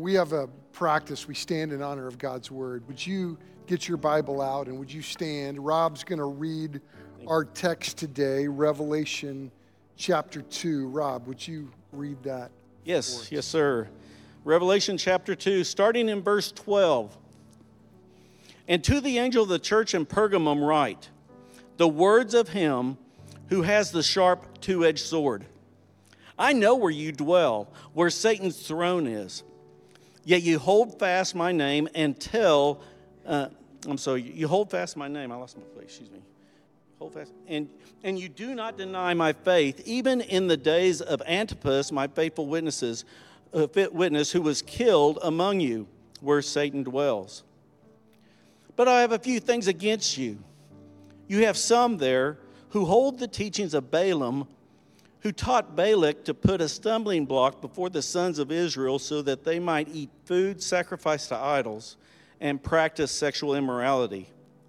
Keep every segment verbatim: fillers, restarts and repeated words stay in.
We have a practice. We stand in honor of God's word. Would you get your Bible out and would you stand? Rob's going to read our text today, Revelation chapter two. Rob, would you read that? Yes, yes, sir. Revelation chapter two, starting in verse twelve. And to the angel of the church in Pergamum write, the words of him who has the sharp two-edged sword. I know where you dwell, where Satan's throne is. Yet you hold fast my name and tell, uh, I'm sorry, you hold fast my name. I lost my place, excuse me. Hold fast. And, and you do not deny my faith, even in the days of Antipas, my faithful witnesses, uh, witness who was killed among you, where Satan dwells. But I have a few things against you. You have some there who hold the teachings of Balaam, who taught Balak to put a stumbling block before the sons of Israel so that they might eat food sacrificed to idols and practice sexual immorality.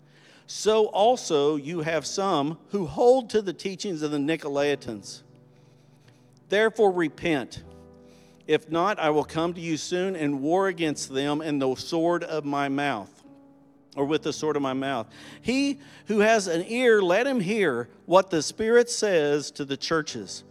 So also you have some who hold to the teachings of the Nicolaitans. Therefore repent. If not, I will come to you soon and war against them in the sword of my mouth, or with the sword of my mouth. He who has an ear, let him hear what the Spirit says to the churches.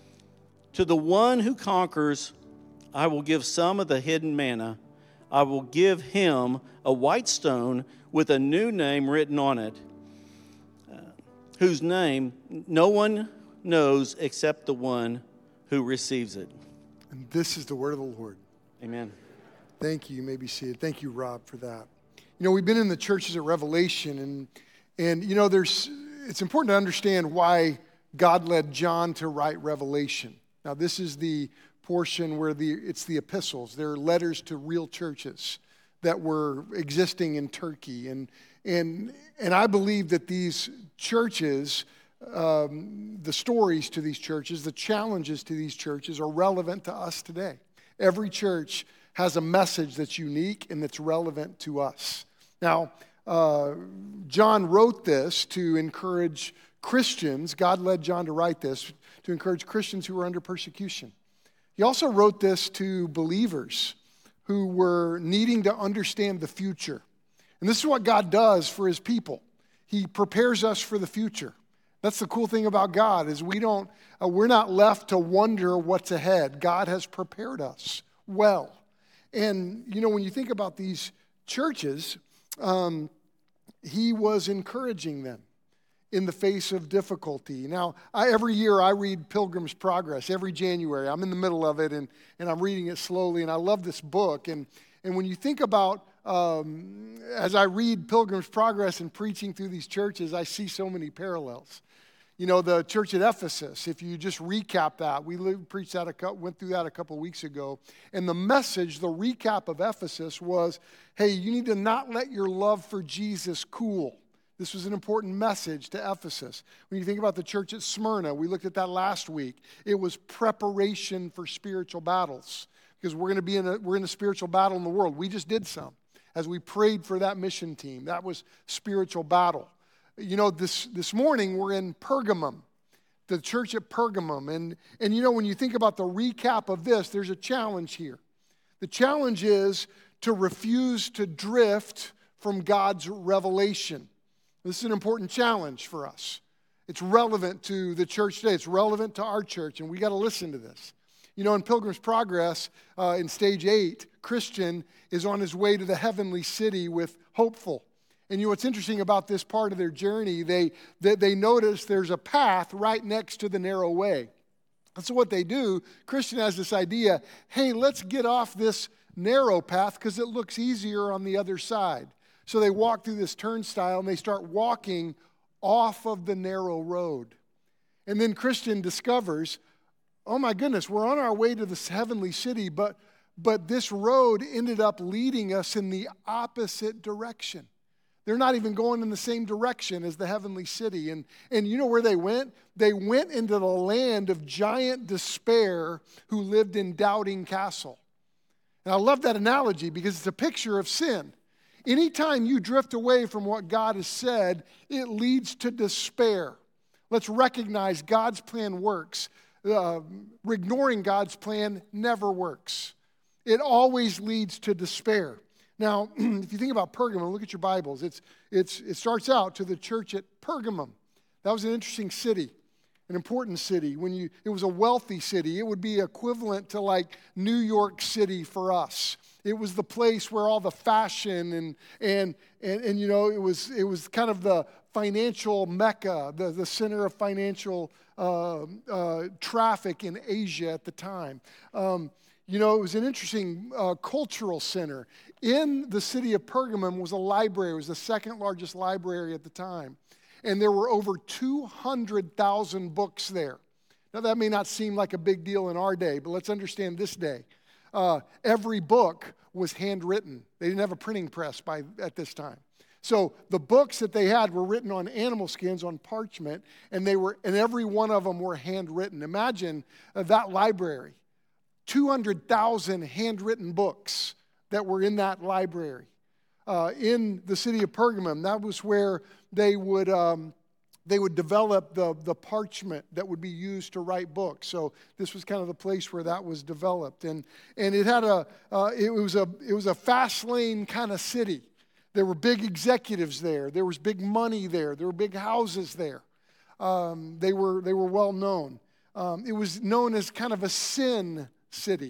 To the one who conquers, I will give some of the hidden manna. I will give him a white stone with a new name written on it, uh, whose name no one knows except the one who receives it. And this is the word of the Lord. Amen. Thank you. You may be seated. Thank you, Rob, for that. You know, we've been in the churches at Revelation, and, and you know, there's it's important to understand why God led John to write Revelation. Now, this is the portion where the it's the epistles. They're letters to real churches that were existing in Turkey. And, and, and I believe that these churches, um, the stories to these churches, the challenges to these churches are relevant to us today. Every church has a message that's unique and that's relevant to us. Now, uh, John wrote this to encourage Christians. God led John to write this to encourage Christians who were under persecution. He also wrote this to believers who were needing to understand the future. And this is what God does for his people. He prepares us for the future. That's the cool thing about God is we don't, uh, we're not left to wonder what's ahead. God has prepared us well. And, you know, when you think about these churches, um, he was encouraging them in the face of difficulty. Now, I, every year I read Pilgrim's Progress, every January. I'm in the middle of it, and, and I'm reading it slowly, and I love this book. And, and when you think about, um, as I read Pilgrim's Progress and preaching through these churches, I see so many parallels. You know, the church at Ephesus, if you just recap that, we preached that, a, went through that a couple weeks ago. And the message, the recap of Ephesus was, hey, you need to not let your love for Jesus cool. This was an important message to Ephesus. When you think about the church at Smyrna, we looked at that last week. It was preparation for spiritual battles because we're going to be in a, we're in a spiritual battle in the world. We just did some as we prayed for that mission team. That was spiritual battle. You know, this, this morning we're in Pergamum, the church at Pergamum. And, and, you know, when you think about the recap of this, there's a challenge here. The challenge is to refuse to drift from God's revelation. This is an important challenge for us. It's relevant to the church today. It's relevant to our church, and we got to listen to this. You know, in Pilgrim's Progress, uh, in stage eight, Christian is on his way to the heavenly city with Hopeful. And you know what's interesting about this part of their journey, they, they, they notice there's a path right next to the narrow way. And so what they do, Christian has this idea, hey, let's get off this narrow path because it looks easier on the other side. So they walk through this turnstile and they start walking off of the narrow road. And then Christian discovers, oh my goodness, we're on our way to this heavenly city, but, but this road ended up leading us in the opposite direction. They're not even going in the same direction as the heavenly city. And, and you know where they went? They went into the land of giant despair who lived in Doubting Castle. And I love that analogy because it's a picture of sin. Anytime you drift away from what God has said, it leads to despair. Let's recognize God's plan works. Uh, ignoring God's plan never works. It always leads to despair. Now, if you think about Pergamum, look at your Bibles. It's, it's, it starts out to the church at Pergamum. That was an interesting city, an important city. When you, it was a wealthy city. It would be equivalent to like New York City for us. It was the place where all the fashion and and and, and you know it was it was kind of the financial mecca, the, the center of financial uh, uh, traffic in Asia at the time. Um, you know, it was an interesting uh, cultural center. In the city of Pergamum was a library. It was the second largest library at the time. And there were over two hundred thousand books there. Now, that may not seem like a big deal in our day, but let's understand this day. Uh, every book was handwritten. They didn't have a printing press by at this time. So the books that they had were written on animal skins, on parchment, and they were, and every one of them were handwritten. Imagine uh, that library, two hundred thousand handwritten books that were in that library. Uh, in the city of Pergamum, that was where they would um, they would develop the, the parchment that would be used to write books. So this was kind of the place where that was developed, and and it had a uh, it was a it was a fast lane kind of city. There were big executives there. There was big money there. There were big houses there. Um, they were they were well known. Um, it was known as kind of a sin city.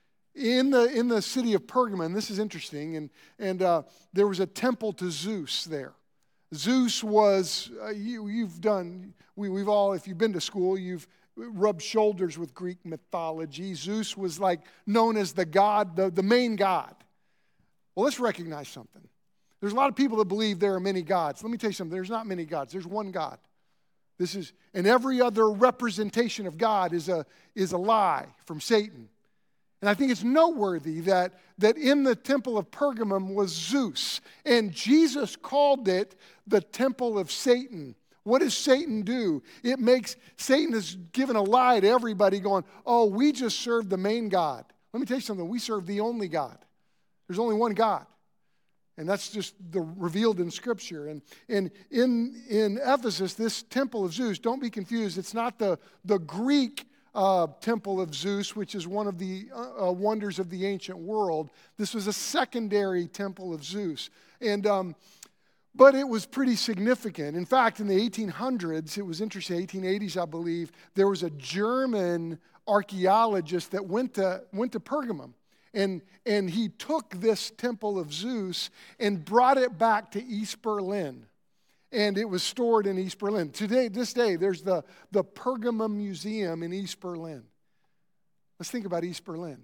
In the in the city of Pergamum, this is interesting, and and uh, there was a temple to Zeus there. Zeus was uh, you you've done we we've all if you've been to school you've rubbed shoulders with Greek mythology. Zeus was like known as the god, the, the main god. Well, let's recognize something. There's a lot of people that believe there are many gods. Let me tell you something. There's not many gods. There's one God. This is and every other representation of God is a is a lie from Satan. And I think it's noteworthy that, that in the temple of Pergamum was Zeus. And Jesus called it the temple of Satan. What does Satan do? It makes, Satan has given a lie to everybody going, oh, we just serve the main God. Let me tell you something. We serve the only God. There's only one God. And that's just the revealed in Scripture. And, and in, in Ephesus, this temple of Zeus, don't be confused. It's not the, the Greek Uh, temple of Zeus, which is one of the uh, uh, wonders of the ancient world. This was a secondary temple of Zeus. And, um, but it was pretty significant. In fact, in the eighteen hundreds, it was interesting, eighteen eighties, I believe, there was a German archaeologist that went to, went to Pergamum. And, and he took this temple of Zeus and brought it back to East Berlin. And it was stored in East Berlin. Today, this day, there's the, the Pergamum Museum in East Berlin. Let's think about East Berlin.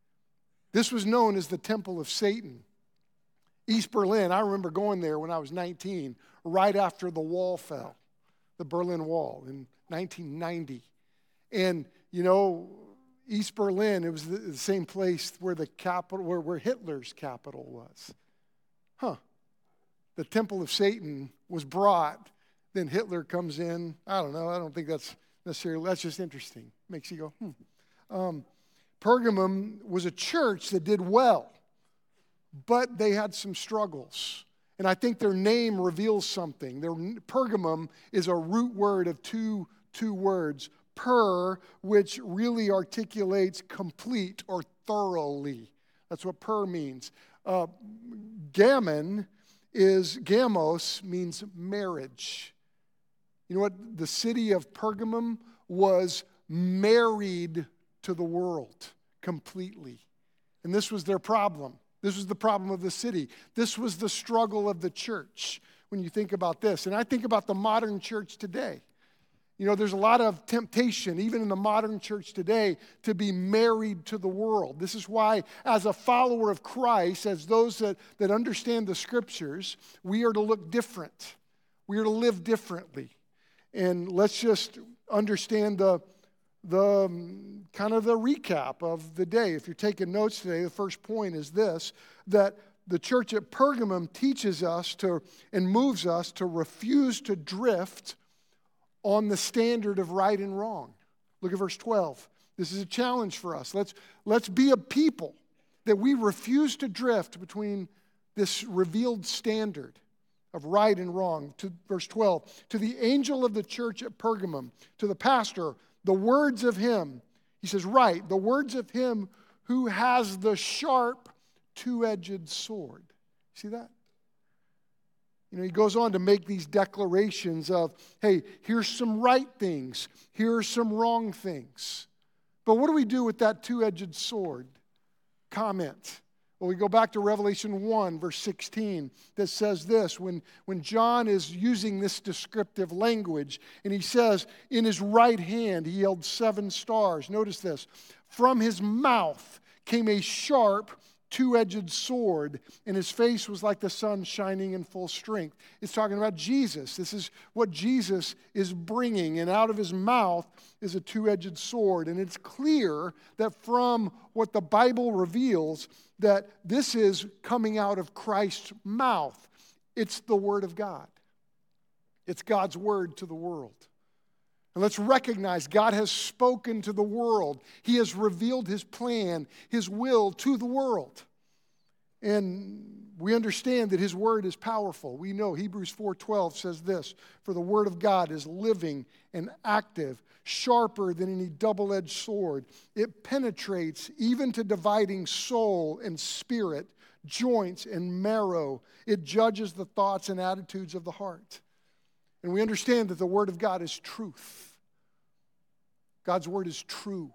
This was known as the Temple of Satan. East Berlin, I remember going there when I was nineteen, right after the wall fell, the Berlin Wall in nineteen ninety. And, you know, East Berlin, it was the, the same place where the capital, where, where Hitler's capital was. Huh. The temple of Satan was brought, then Hitler comes in. I don't know. I don't think that's necessarily, that's just interesting. Makes you go, hmm. Um, Pergamum was a church that did well, but they had some struggles. And I think their name reveals something. Their Pergamum is a root word of two, two words. Per, which really articulates complete or thoroughly. That's what per means. Uh, gammon is, gamos means marriage. You know what? The city of Pergamum was married to the world completely. And this was their problem. This was the problem of the city. This was the struggle of the church when you think about this. And I think about the modern church today. You know, there's a lot of temptation, even in the modern church today, to be married to the world. This is why, as a follower of Christ, as those that, that understand the Scriptures, we are to look different. We are to live differently. And let's just understand the, the um, kind of the recap of the day. If you're taking notes today, the first point is this, that the church at Pergamum teaches us to and moves us to refuse to drift on the standard of right and wrong. Look at verse twelve. This is a challenge for us. Let's, let's be a people that we refuse to drift between this revealed standard of right and wrong. To verse twelve, to the angel of the church at Pergamum, to the pastor, the words of him, he says, write, the words of him who has the sharp, two-edged sword. See that? You know, he goes on to make these declarations of, hey, here's some right things, here are some wrong things. But what do we do with that two-edged sword? Comment. Well, we go back to Revelation one, verse sixteen, that says this, when, when John is using this descriptive language, and he says, in his right hand he held seven stars. Notice this. From his mouth came a sharp, two-edged sword, and his face was like the sun shining in full strength. It's talking about Jesus. This is what Jesus is bringing, and out of his mouth is a two-edged sword. And it's clear that from what the Bible reveals, that this is coming out of Christ's mouth. It's the Word of God. It's God's Word to the world. And let's recognize God has spoken to the world. He has revealed His plan, His will to the world. And we understand that His Word is powerful. We know Hebrews four twelve says this, for the Word of God is living and active, sharper than any double-edged sword. It penetrates even to dividing soul and spirit, joints and marrow. It judges the thoughts and attitudes of the heart. And we understand that the Word of God is truth. God's Word is true.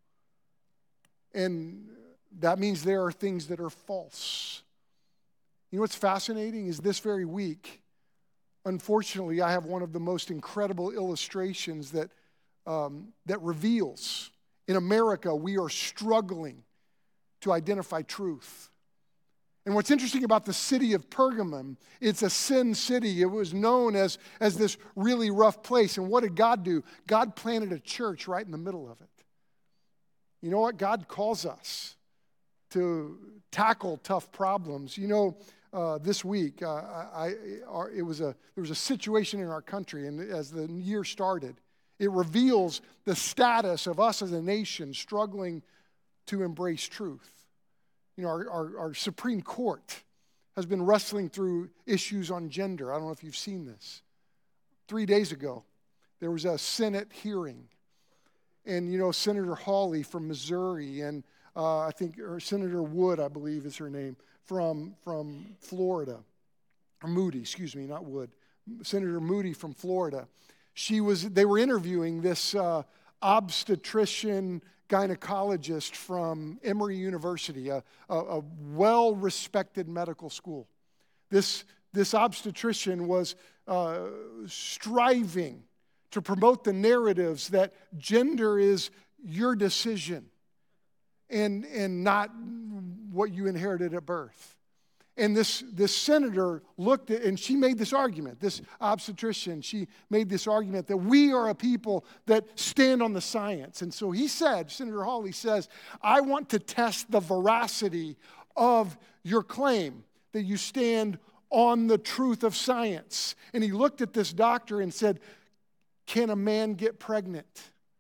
And that means there are things that are false. You know what's fascinating is this very week, unfortunately, I have one of the most incredible illustrations that, um, that reveals in America we are struggling to identify truth. And what's interesting about the city of Pergamum, it's a sin city. It was known as, as this really rough place. And what did God do? God planted a church right in the middle of it. You know what? God calls us to tackle tough problems. You know, uh, this week, uh, I, I, it was a, there was a situation in our country, and as the year started, it reveals the status of us as a nation struggling to embrace truth. You know, our, our, our Supreme Court has been wrestling through issues on gender. I don't know if you've seen this. Three days ago, there was a Senate hearing. And, you know, Senator Hawley from Missouri and uh, I think or Senator Wood, I believe is her name, from, from Florida. Or Moody, excuse me, not Wood. Senator Moody from Florida. She was, they were interviewing this uh, obstetrician gynecologist from Emory University, a, a, a well-respected medical school. This, this obstetrician was uh, striving to promote the narratives that gender is your decision and, and not what you inherited at birth. And this, this senator looked at, and she made this argument, this obstetrician, she made this argument that we are a people that stand on the science. And so he said, Senator Hawley says, I want to test the veracity of your claim that you stand on the truth of science. And he looked at this doctor and said, can a man get pregnant?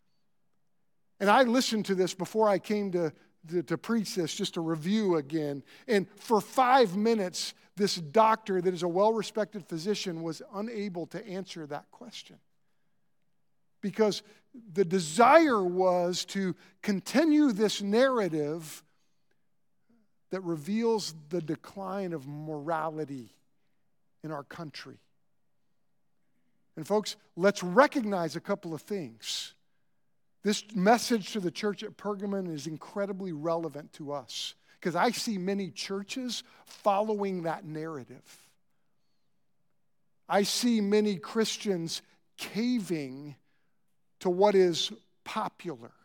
And I listened to this before I came to To, to preach this, just to review again. And for five minutes, this doctor that is a well-respected physician was unable to answer that question. Because the desire was to continue this narrative that reveals the decline of morality in our country. And folks, let's recognize a couple of things. This message to the church at Pergamon is incredibly relevant to us because I see many churches following that narrative. I see many Christians caving to what is popular.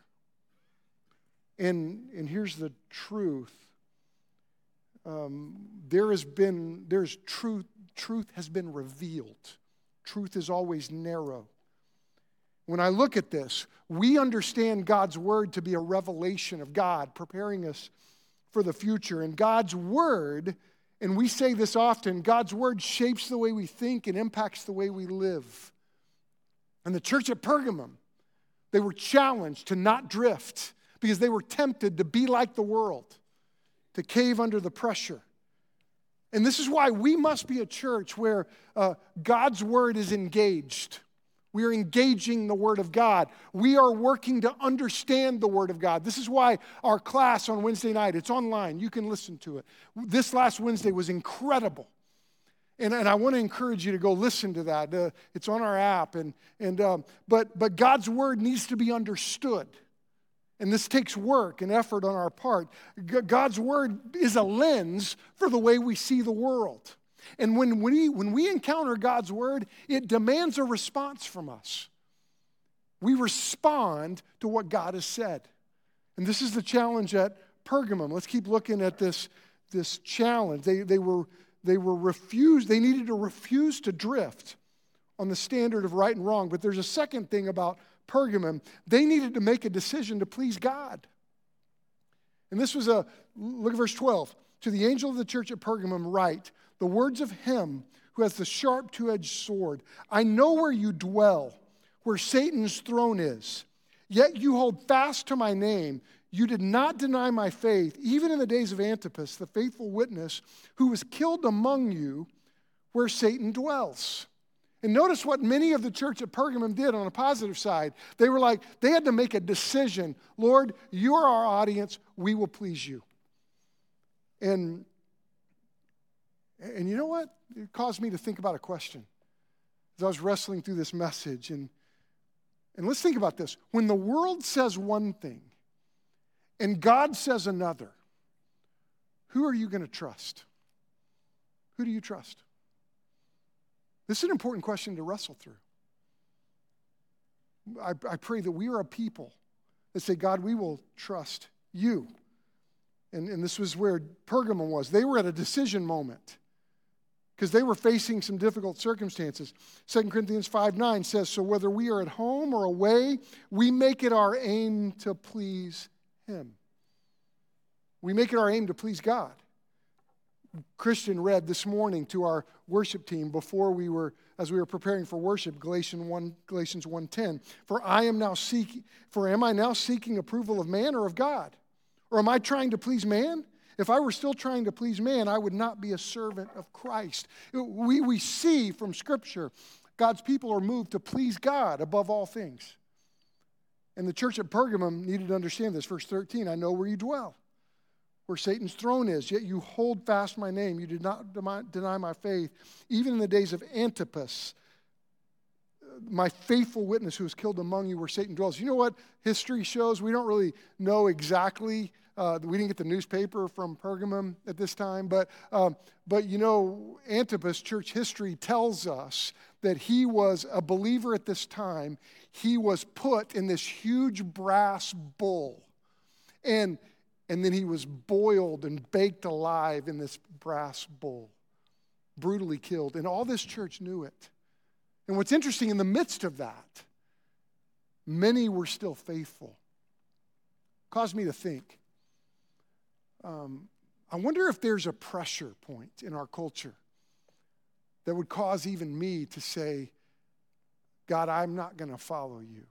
And, and here's the truth. Um, there has been, there's truth, truth has been revealed. Truth is always narrow. When I look at this, we understand God's word to be a revelation of God, preparing us for the future. And God's word, and we say this often, God's word shapes the way we think and impacts the way we live. And the church at Pergamum, they were challenged to not drift because they were tempted to be like the world, to cave under the pressure. And this is why we must be a church where uh, God's word is engaged. We are engaging the Word of God. We are working to understand the Word of God. This is why our class on Wednesday night, it's online. You can listen to it. This last Wednesday was incredible. And, and I want to encourage you to go listen to that. Uh, it's on our app. And, and, um, but, but God's Word needs to be understood. And this takes work and effort on our part. G- God's Word is a lens for the way we see the world. And when we, when we encounter God's Word, it demands a response from us. We respond to what God has said. And this is the challenge at Pergamum. Let's keep looking at this, this challenge. They, they, were, they were refused, they needed to refuse to drift on the standard of right and wrong. But there's a second thing about Pergamum. They needed to make a decision to please God. And this was a, look at verse twelve. To the angel of the church at Pergamum write, the words of him who has the sharp two-edged sword. I know where you dwell, where Satan's throne is. Yet you hold fast to my name. You did not deny my faith, even in the days of Antipas, the faithful witness, who was killed among you, where Satan dwells. And notice what many of the church at Pergamum did on a positive side. They were like, they had to make a decision. Lord, you are our audience. We will please you. And And you know what? It caused me to think about a question as I was wrestling through this message. And, and let's think about this. When the world says one thing and God says another, who are you going to trust? Who do you trust? This is an important question to wrestle through. I, I pray that we are a people that say, God, we will trust you. And, and this was where Pergamum was. They were at a decision moment, because they were facing some difficult circumstances. Second Corinthians five nine says, so whether we are at home or away, we make it our aim to please him. We make it our aim to please God. Christian read this morning to our worship team before we were, as we were preparing for worship, Galatians one, Galatians one ten. For I am now seeking, for am I now seeking approval of man or of God? Or am I trying to please man? If I were still trying to please man, I would not be a servant of Christ. We, we see from Scripture, God's people are moved to please God above all things. And the church at Pergamum needed to understand this. Verse thirteen, I know where you dwell, where Satan's throne is, yet you hold fast my name. You did not deny my faith, even in the days of Antipas, my faithful witness who was killed among you where Satan dwells. You know what history shows? We don't really know exactly. Uh, we didn't get the newspaper from Pergamum at this time, but, um, but you know, Antipas, church history tells us that he was a believer at this time. He was put in this huge brass bull, and, and then he was boiled and baked alive in this brass bull, brutally killed, and all this church knew it. And what's interesting, in the midst of that, many were still faithful. Caused me to think, um, I wonder if there's a pressure point in our culture that would cause even me to say, God, I'm not going to follow you.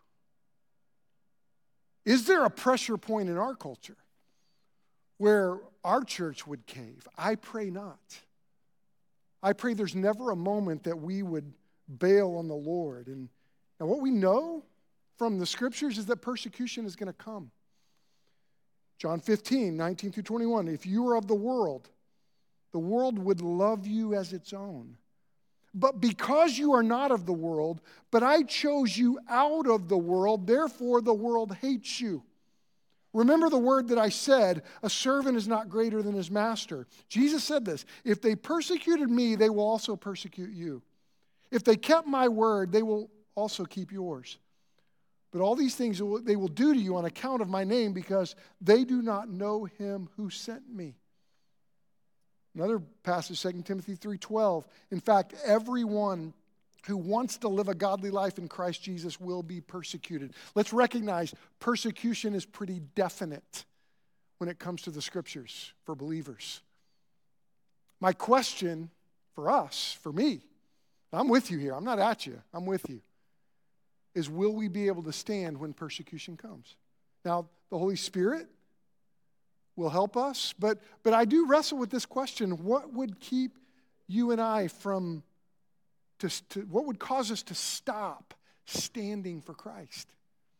Is there a pressure point in our culture where our church would cave? I pray not. I pray there's never a moment that we would bail on the Lord. And, and what we know from the Scriptures is that persecution is going to come. John fifteen, nineteen through twenty-one, if you were of the world, the world would love you as its own. But because you are not of the world, but I chose you out of the world, therefore the world hates you. Remember the word that I said, a servant is not greater than his master. Jesus said this, if they persecuted me, they will also persecute you. If they kept my word, they will also keep yours. But all these things they will do to you on account of my name, because they do not know him who sent me. Another passage, Second Timothy three twelve. In fact, everyone who wants to live a godly life in Christ Jesus will be persecuted. Let's recognize persecution is pretty definite when it comes to the Scriptures for believers. My question for us, for me, I'm with you here. I'm not at you. I'm with you. Is will we be able to stand when persecution comes? Now, the Holy Spirit will help us, but, but I do wrestle with this question. What would keep you and I from, to, to, what would cause us to stop standing for Christ.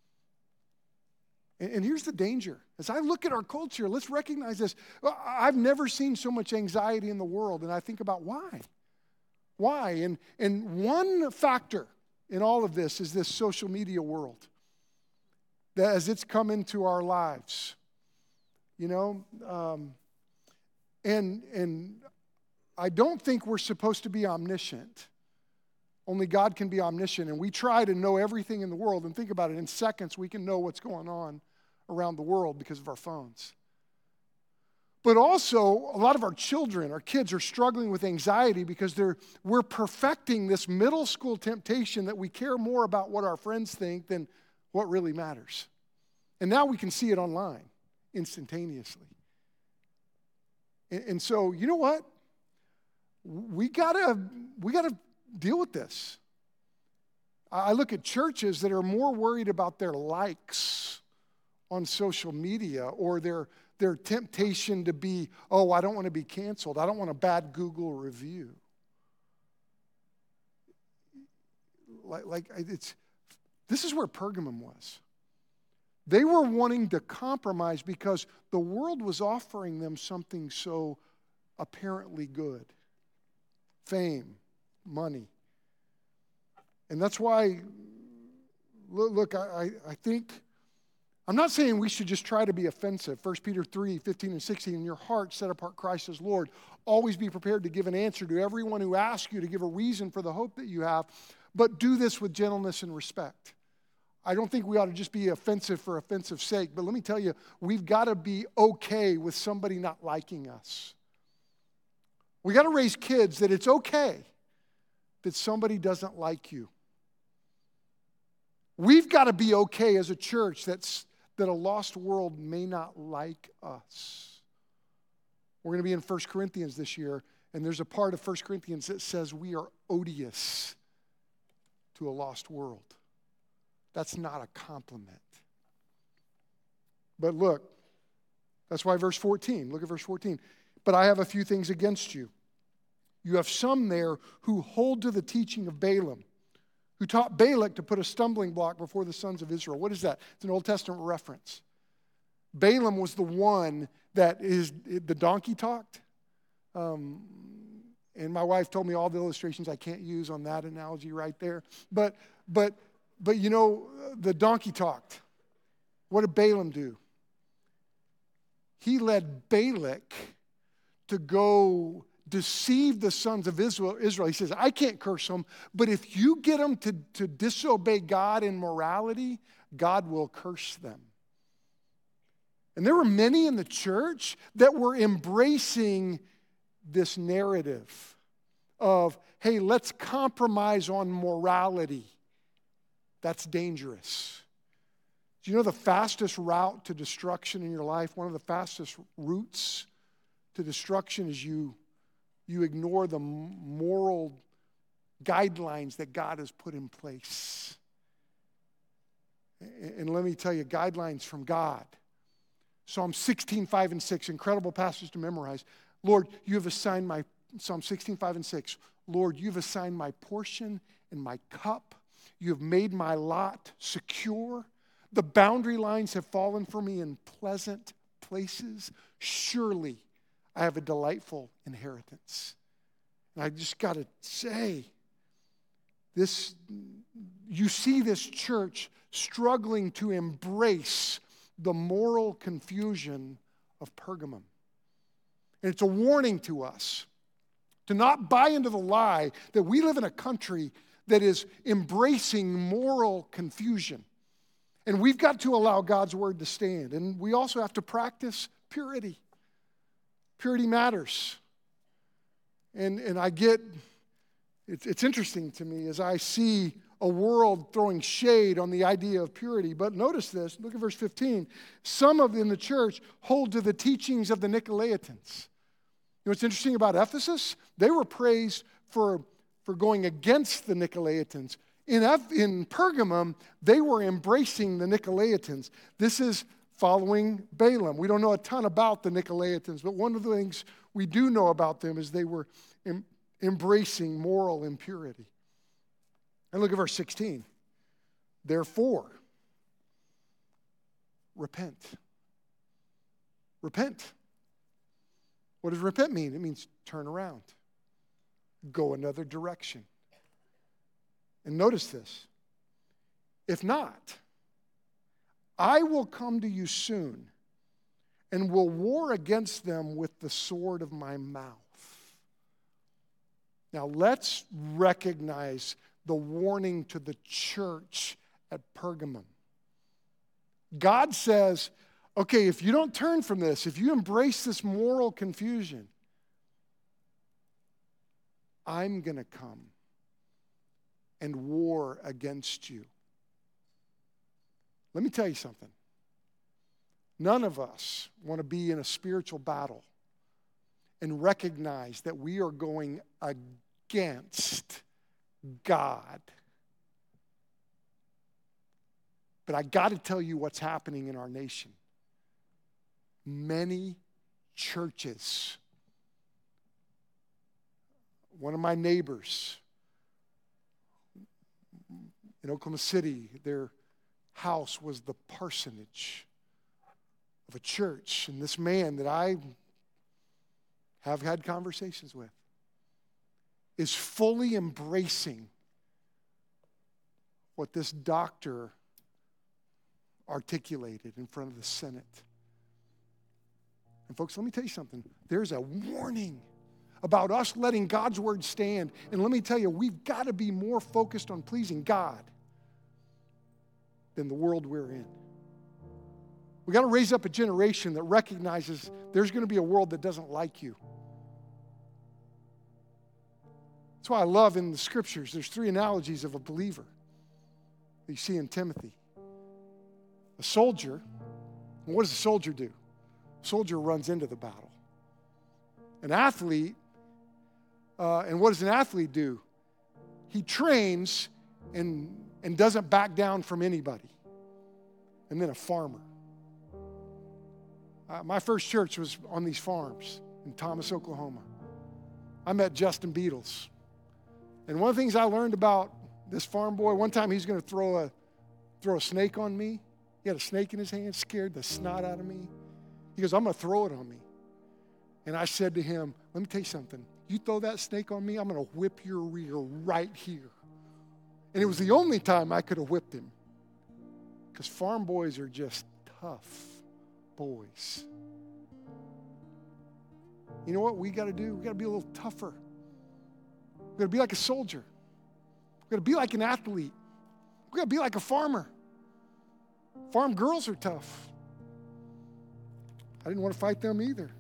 And, and here's the danger. As I look at our culture, let's recognize this. I've never seen so much anxiety in the world, and I think about why. Why? And, and one factor in all of this is this social media world. That as it's come into our lives, you know, um, and and I don't think we're supposed to be omniscient. Only God can be omniscient, and we try to know everything in the world. And think about it, in seconds we can know what's going on around the world because of our phones. But also, a lot of our children, our kids are struggling with anxiety because they're we're perfecting this middle school temptation that we care more about what our friends think than what really matters. And now we can see it online instantaneously. And, and so, you know what? We gotta we gotta deal with this. I look at churches that are more worried about their likes on social media or their their temptation to be, oh, I don't want to be canceled. I don't want a bad Google review. Like, like it's this is where Pergamum was. They were wanting to compromise because the world was offering them something so apparently good. Fame, money. And that's why, look, I, I think, I'm not saying we should just try to be offensive. First Peter three, fifteen and sixteen, in your heart set apart Christ as Lord. Always be prepared to give an answer to everyone who asks you, to give a reason for the hope that you have, but do this with gentleness and respect. I don't think we ought to just be offensive for offensive sake, but let me tell you, we've got to be okay with somebody not liking us. We got to raise kids that it's okay that somebody doesn't like you. We've got to be okay as a church that's, that a lost world may not like us. We're going to be in First Corinthians this year, and there's a part of First Corinthians that says we are odious to a lost world. That's not a compliment. But look, that's why verse fourteen, look at verse fourteen. But I have a few things against you. You have some there who hold to the teaching of Balaam, who taught Balak to put a stumbling block before the sons of Israel. What is that? It's an Old Testament reference. Balaam was the one that is, the donkey talked. Um, and my wife told me all the illustrations I can't use on that analogy right there. But, but, but you know, the donkey talked. What did Balaam do? He led Balak to go deceive the sons of Israel. Israel. He says, I can't curse them, but if you get them to, to disobey God in morality, God will curse them. And there were many in the church that were embracing this narrative of, hey, let's compromise on morality. That's dangerous. Do you know the fastest route to destruction in your life? One of the fastest routes to destruction is you, you ignore the moral guidelines that God has put in place. And let me tell you, guidelines from God. Psalm sixteen, five and six, incredible passage to memorize. Lord, you have assigned my, Psalm sixteen, five and six, Lord, you've assigned my portion and my cup. You have made my lot secure. The boundary lines have fallen for me in pleasant places. Surely I have a delightful inheritance. And I just got to say, this, you see this church struggling to embrace the moral confusion of Pergamum. And it's a warning to us to not buy into the lie that we live in a country that is embracing moral confusion. And we've got to allow God's word to stand. And we also have to practice purity. Purity matters. And, and I get, it's, it's interesting to me as I see a world throwing shade on the idea of purity. But notice this, look at verse fifteen. Some of in the church hold to the teachings of the Nicolaitans. You know what's interesting about Ephesus? They were praised for, for going against the Nicolaitans. In, in Pergamum, they were embracing the Nicolaitans. This is following Balaam. We don't know a ton about the Nicolaitans, but one of the things we do know about them is they were em- embracing moral impurity. And look at verse sixteen. Therefore, repent. Repent. What does repent mean? It means turn around. Go another direction. And notice this. If not, I will come to you soon and will war against them with the sword of my mouth. Now let's recognize the warning to the church at Pergamum. God says, okay, if you don't turn from this, if you embrace this moral confusion, I'm going to come and war against you. Let me tell you something. None of us want to be in a spiritual battle and recognize that we are going against God. But I got to tell you what's happening in our nation. Many churches. One of my neighbors in Oklahoma City, their house was the parsonage of a church. And this man that I have had conversations with is fully embracing what this doctor articulated in front of the Senate. And folks, let me tell you something. There's a warning about us letting God's word stand. And let me tell you, we've got to be more focused on pleasing God than the world we're in. We've got to raise up a generation that recognizes there's going to be a world that doesn't like you. That's why I love in the scriptures, there's three analogies of a believer that you see in Timothy. A soldier, and what does a soldier do? A soldier runs into the battle. An athlete, uh, and what does an athlete do? He trains and, and doesn't back down from anybody. And then a farmer. Uh, my first church was on these farms in Thomas, Oklahoma. I met Justin Beatles. And one of the things I learned about this farm boy, one time he was going to throw a, throw a snake on me. He had a snake in his hand, scared the snot out of me. He goes, I'm going to throw it on me. And I said to him, let me tell you something. You throw that snake on me, I'm going to whip your rear right here. And it was the only time I could have whipped him. Because farm boys are just tough boys. You know what we got to do? We got to be a little tougher. We got to be like a soldier. We got to be like an athlete. We got to be like a farmer. Farm girls are tough. I didn't want to fight them either.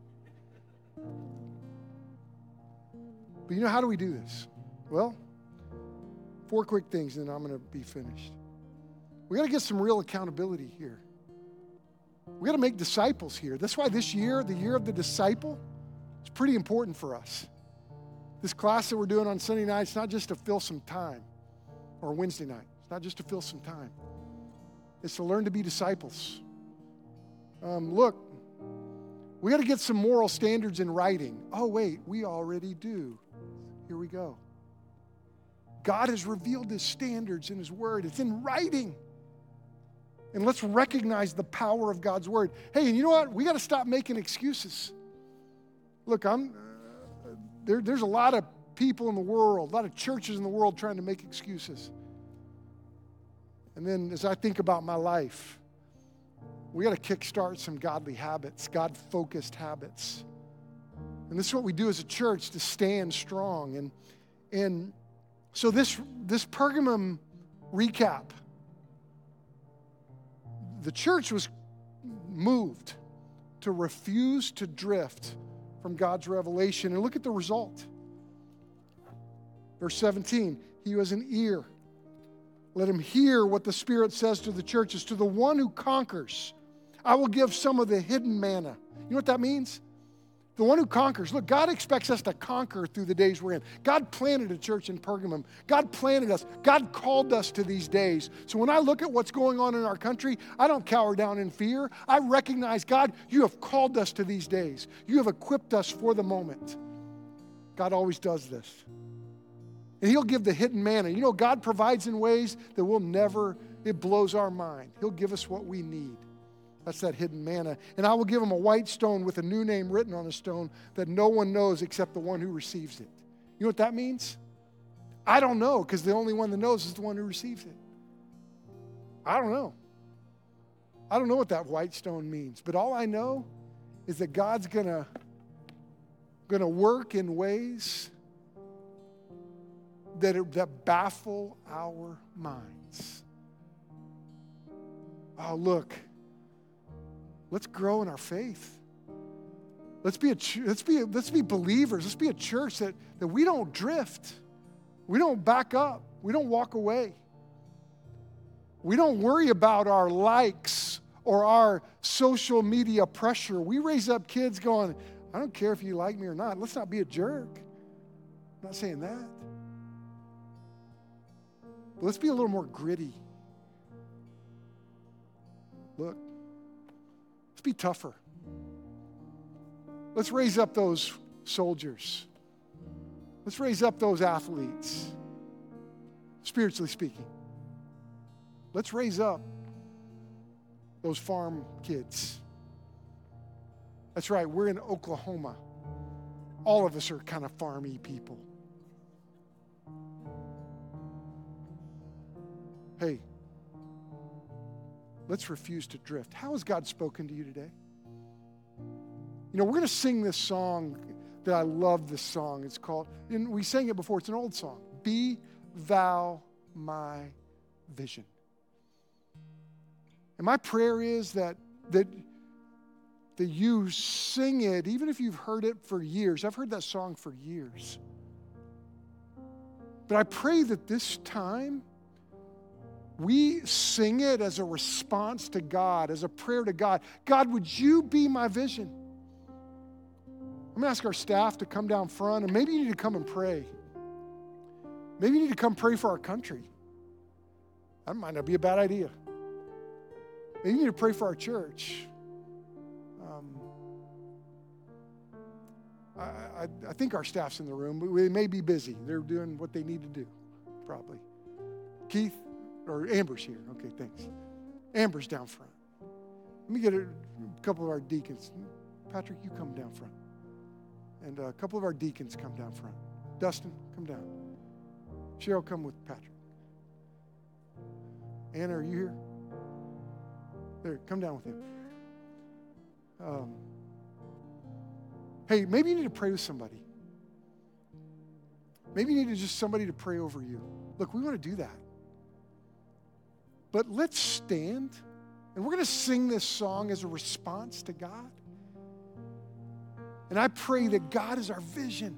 But you know, how do we do this? Well, four quick things, and then I'm going to be finished. We got to get some real accountability here. We got to make disciples here. That's why this year, the year of the disciple, is pretty important for us. This class that we're doing on Sunday night, it's not just to fill some time, or Wednesday night. It's not just to fill some time. It's to learn to be disciples. Um, look, we got to get some moral standards in writing. Oh, wait, we already do. Here we go. God has revealed his standards in his word. It's in writing. And let's recognize the power of God's word. Hey, and you know what? We got to stop making excuses. Look, I'm uh, there, there's a lot of people in the world, a lot of churches in the world trying to make excuses. And then as I think about my life, we got to kickstart some godly habits, God-focused habits. And this is what we do as a church to stand strong. And, and so this, this Pergamum recap, the church was moved to refuse to drift from God's revelation. And look at the result. Verse seventeen, he who has an ear, let him hear what the Spirit says to the churches. To the one who conquers, I will give some of the hidden manna. You know what that means? The one who conquers. Look, God expects us to conquer through the days we're in. God planted a church in Pergamum. God planted us. God called us to these days. So when I look at what's going on in our country, I don't cower down in fear. I recognize, God, you have called us to these days. You have equipped us for the moment. God always does this. And he'll give the hidden manna. You know, God provides in ways that we'll never, it blows our mind. He'll give us what we need. That's that hidden manna. And I will give him a white stone with a new name written on the stone that no one knows except the one who receives it. You know what that means? I don't know, because the only one that knows is the one who receives it. I don't know. I don't know what that white stone means. But all I know is that God's gonna, gonna work in ways that, are, that baffle our minds. Oh, look. Let's grow in our faith. Let's be a, let's be, let's be believers. Let's be a church that, that we don't drift. We don't back up. We don't walk away. We don't worry about our likes or our social media pressure. We raise up kids going, I don't care if you like me or not. Let's not be a jerk. I'm not saying that. But let's be a little more gritty. Look, let's be tougher. Let's raise up those soldiers. Let's raise up those athletes, spiritually speaking. Let's raise up those farm kids. That's right, we're in Oklahoma. All of us are kind of farmy people. Hey, let's refuse to drift. How has God spoken to you today? You know, we're going to sing this song that I love this song. It's called, and we sang it before, it's an old song. Be thou my vision. And my prayer is that, that, that you sing it, even if you've heard it for years. I've heard that song for years. But I pray that this time, we sing it as a response to God, as a prayer to God. God, would you be my vision? I'm going to ask our staff to come down front, and maybe you need to come and pray. Maybe you need to come pray for our country. That might not be a bad idea. Maybe you need to pray for our church. Um, I, I, I think our staff's in the room, but they may be busy. They're doing what they need to do, probably. Keith, or Amber's here. Okay, thanks. Amber's down front. Let me get a couple of our deacons. Patrick, you come down front. And a couple of our deacons come down front. Dustin, come down. Cheryl, come with Patrick. Anna, are you here? There, come down with him. Um, hey, maybe you need to pray with somebody. Maybe you need to just somebody to pray over you. Look, we want to do that. But let's stand, and we're going to sing this song as a response to God. And I pray that God is our vision.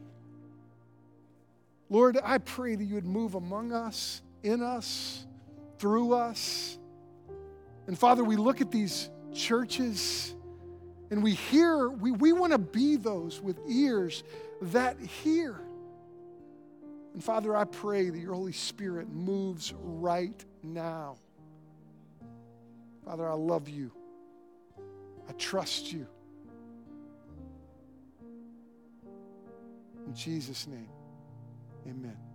Lord, I pray that you would move among us, in us, through us. And Father, we look at these churches and we hear, we, we want to be those with ears that hear. And Father, I pray that your Holy Spirit moves right now. Father, I love you. I trust you. In Jesus' name, amen.